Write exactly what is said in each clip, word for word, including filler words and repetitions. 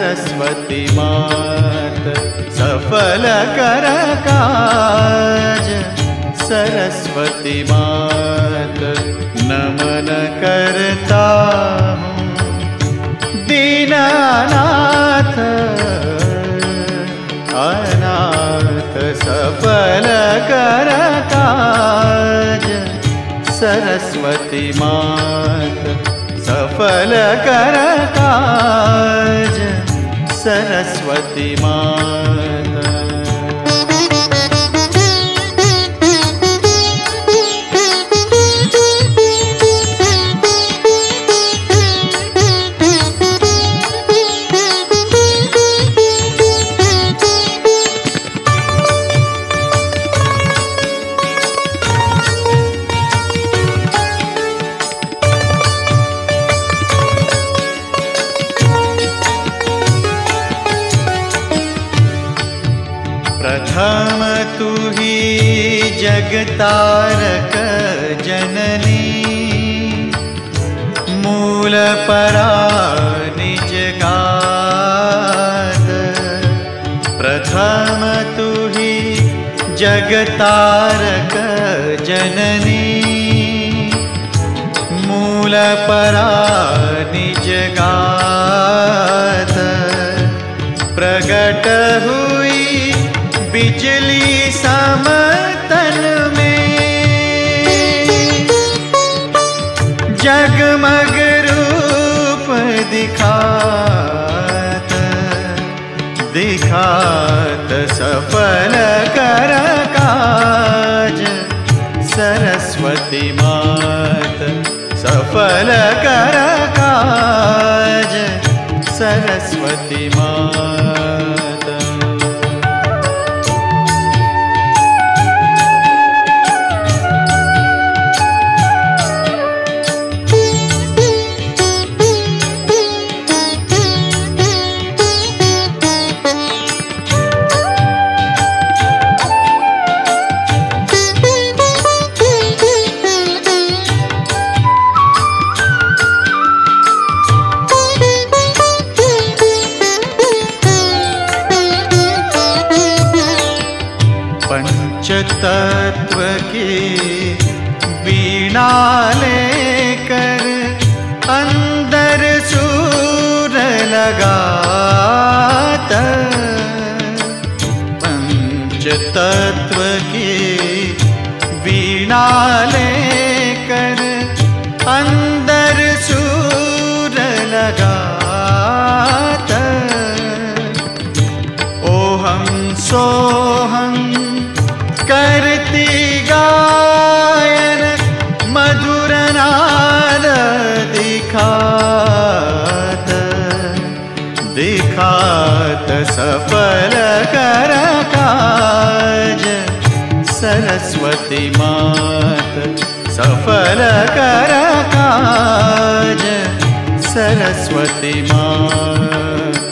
सरस्वती मात सफल कर काज। सरस्वती मात नमन करता हूँ दीनानाथ, अनाथ सफल कर काज। सरस्वती मात सफल कर काज। सरस्वती मात प्रथम तू ही जगतारक जननी, मूल परा निज गाद। प्रथम तू ही जगतारक जननी, मूल परा निज गाद। प्रगट हुई बिजली समतन में, जगमग रूप दिखात। दिखात सफल कर काज। सरस्वती मात सफल कर काज। सरस्वती मात तत्व की वीणा लेकर अंदर सूर लगात। पंच तत्व की वीणा लेकर अंदर सूर लगात। ओहम सोहम करती गायन, मधुर नाद दिखात। दिखात सफल कर काज। सरस्वती मात सफल कर काज। सरस्वती मात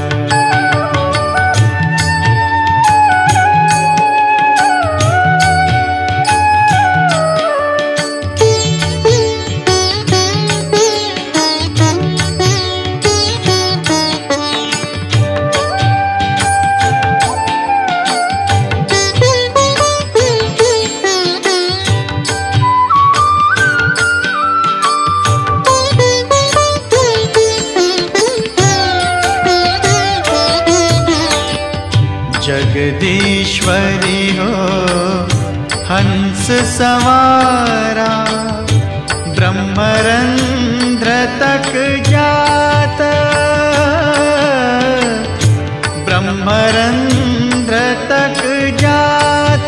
जगदीश्वरी हो हंस सवारा, ब्रह्मरंध्र तक जात। ब्रह्मरंध्र तक जात।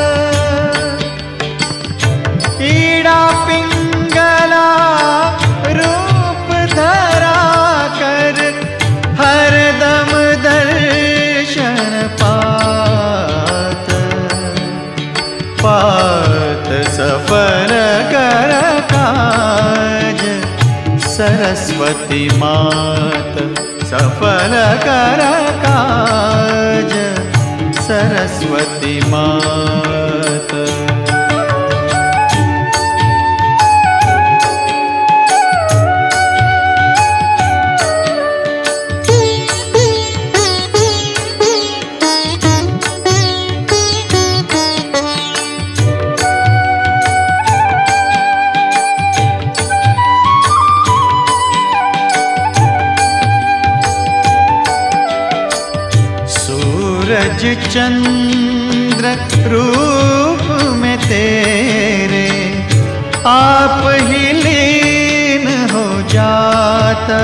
ईड़ा पिंगला रूप धरा कर, हरदम दर्शन पात। पात सफल कर काज। सरस्वती मात सफल कर काज। सरस्वती मात सूरज चंद्र रूप में तेरे आप ही लीन हो जाता।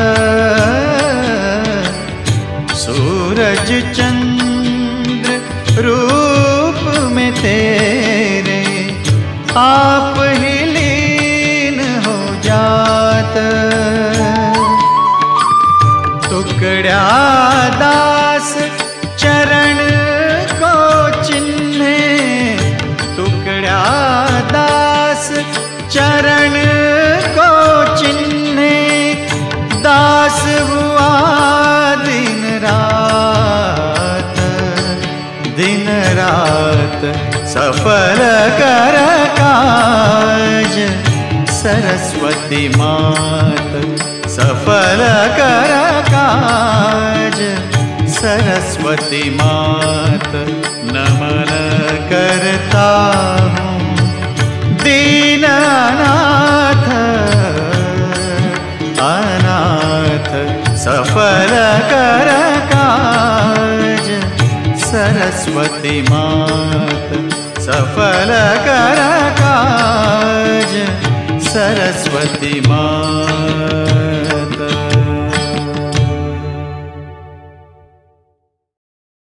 सूरज चंद्र रूप में तेरे आप ही लीन हो जाता। टुकड़ा दास चरण को चिन्हे, टुकड़ा दास चरण को चिन्हे, दास हुआ दिन रात, दिन रात सफल कर काज। सरस्वती मात सफल कर काज। सरस्वती मात नमन करता हूँ दीनानाथ, अनाथ सफल कर काज। सरस्वती मात सफल कर काज। सरस्वती मात